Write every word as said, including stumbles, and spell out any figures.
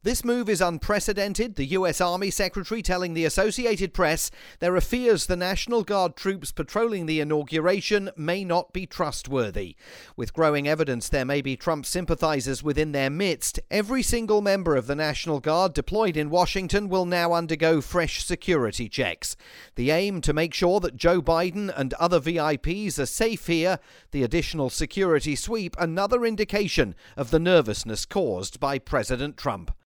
This move is unprecedented, the U S Army Secretary telling the Associated Press there are fears the National Guard troops patrolling the inauguration may not be trustworthy. With growing evidence there may be Trump sympathizers within their midst, every single member of the National Guard deployed in Washington will now undergo fresh security checks. The aim to make sure that Joe Biden and other V I Ps are safe here, the additional security sweep another indication of the nervousness caused by President Trump.